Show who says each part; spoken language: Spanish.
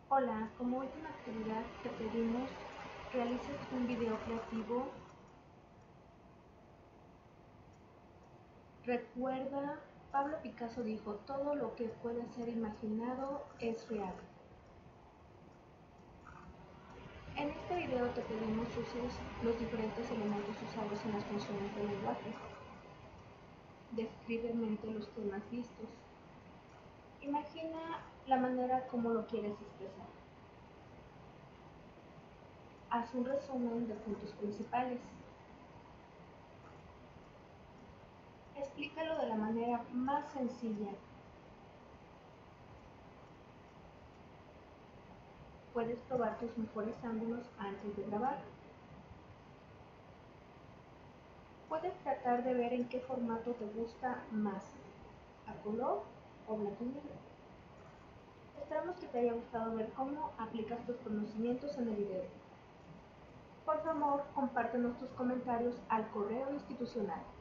Speaker 1: Hola, como última actividad te pedimos realices un video creativo. Recuerda, Pablo Picasso dijo, todo lo que puede ser imaginado es real. En este video te pedimos uses los diferentes elementos usados en las funciones del lenguaje. Describe en mente los temas vistos. Imagina la manera como lo quieres expresar. Haz un resumen de puntos principales. Explícalo de la manera más sencilla. Puedes probar tus mejores ángulos antes de grabar. Puedes tratar de ver en qué formato te gusta más, a color o blanco y negro. Esperamos que te haya gustado ver cómo aplicas tus conocimientos en el video. Por favor, compártenos tus comentarios al correo institucional.